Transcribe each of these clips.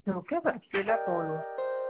Ok, bah, tu es là pour nous.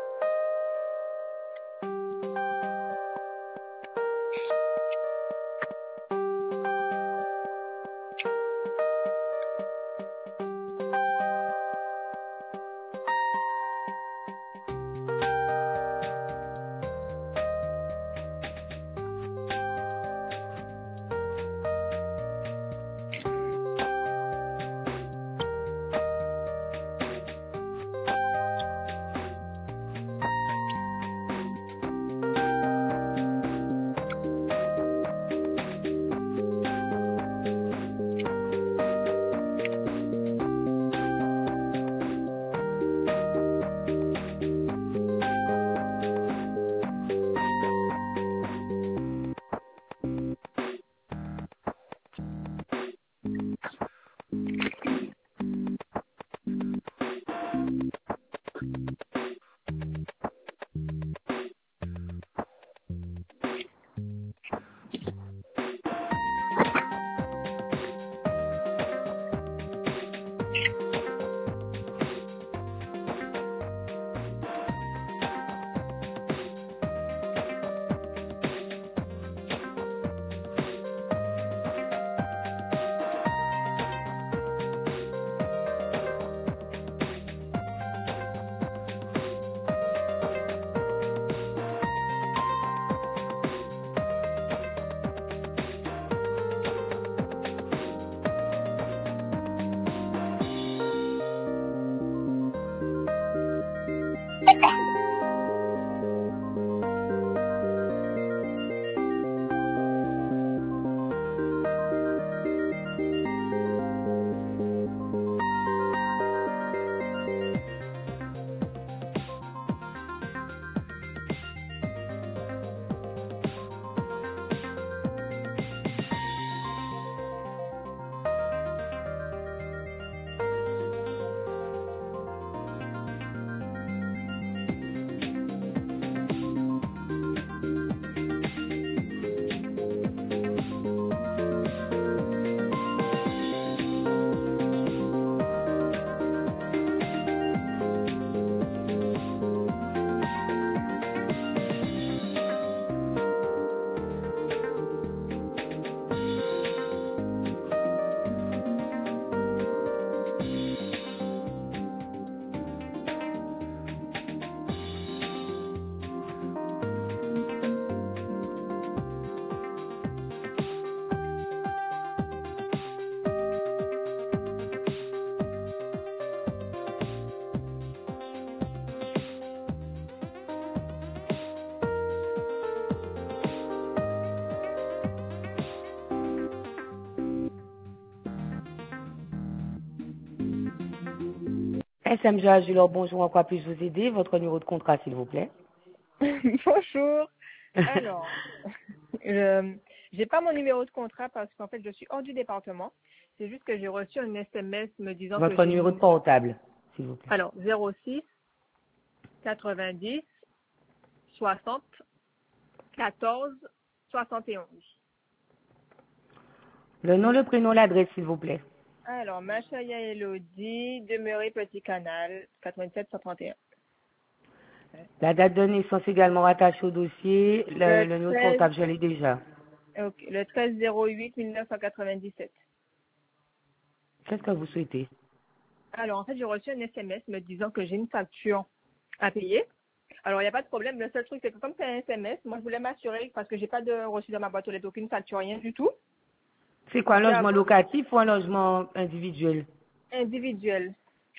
SMG Agilor, bonjour, en quoi puis-je vous aider? Votre numéro de contrat, s'il vous plaît. Bonjour. Alors, j'ai pas mon numéro de contrat parce qu'en fait, je suis hors du département. C'est juste que j'ai reçu un SMS me disant que Votre j'ai numéro de une... portable, s'il vous plaît. Alors, 06 90 60 14 71. Le nom, le prénom, l'adresse, s'il vous plaît. Alors, Machaya Elodie, demeuré Petit Canal, 87 131. La date de naissance également rattachée au dossier. Le Le numéro de 13, portable, je l'ai déjà. ok, le 13 08 1997. Qu'est-ce que vous souhaitez? Alors, en fait, j'ai reçu un SMS me disant que j'ai une facture à payer. Alors, il n'y a pas de problème. Le seul truc, c'est que comme c'est un SMS, moi, je voulais m'assurer, parce que j'ai pas de reçu dans ma boîte aux lettres, aucune facture, rien du tout. C'est quoi, un C'est logement locatif ou un logement individuel? individuel.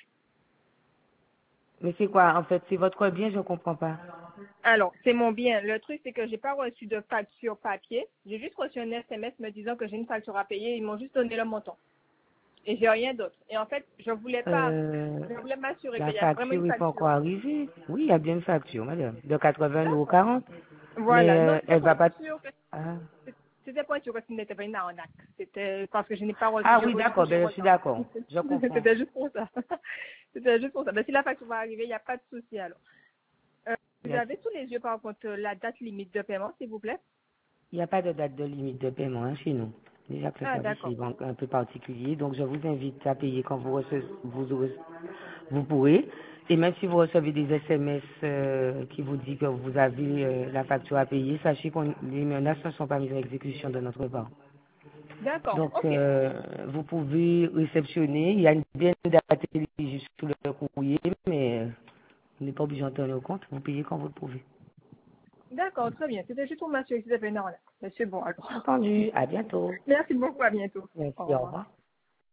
Mais c'est quoi, en fait, c'est votre bien, je ne comprends pas. Alors, c'est mon bien. Le truc, c'est que j'ai pas reçu de facture papier. J'ai juste reçu un SMS me disant que j'ai une facture à payer. Ils m'ont juste donné le montant. Et j'ai rien d'autre. Et en fait, je voulais m'assurer La qu'il y a vraiment facture une n'est pas encore facture. arrivée. Oui, il y a bien une facture, madame, de 80,40 €. Mais Voilà. Non, c'était elle pour va être pas... sûr que Ah. c'était pour être sûr que ce n'était pas une arnaque. C'était parce que je n'ai pas reçu, Ah j'ai oui, reçu d'accord, toujours ben, je suis autant. d'accord. Je comprends. C'était juste pour ça. C'était juste pour ça. Mais si la facture va arriver, il n'y a pas de souci alors. Vous Merci. avez sous les yeux par contre la date limite de paiement, s'il vous plaît? Il n'y a pas de date de limite de paiement hein, chez nous. Déjà que le Ah, service d'accord. est un peu particulier, donc je vous invite à payer quand vous pourrez. Et même si vous recevez des SMS qui vous disent que vous avez la facture à payer, sachez que les menaces ne sont pas mises en exécution de notre part. D'accord, Donc, ok. vous pouvez réceptionner. Il y a une bien date éligible sur le courrier, mais vous n'êtes pas obligé d'en tenir compte. Vous payez quand vous le pouvez. D'accord, très bien. C'était juste pour m'assurer que c'était bien normal. Mais c'est bon alors. Entendu. À bientôt. Merci beaucoup, à bientôt. Merci. Au Au revoir. revoir.